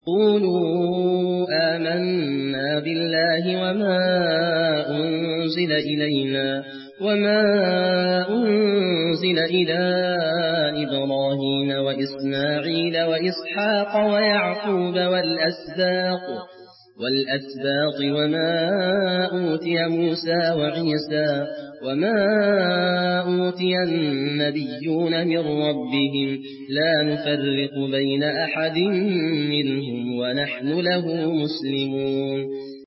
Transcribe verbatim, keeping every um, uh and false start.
قولوا آمنا بالله وما أنزل إلينا وما أنزل إلى إبراهيم وإسماعيل وإسحاق ويعقوب والأسباط والأسباط وما أوتي موسى وعيسى وما أوتي النبيون من ربهم لا نفرق بين أحد منهم ونحن له مسلمون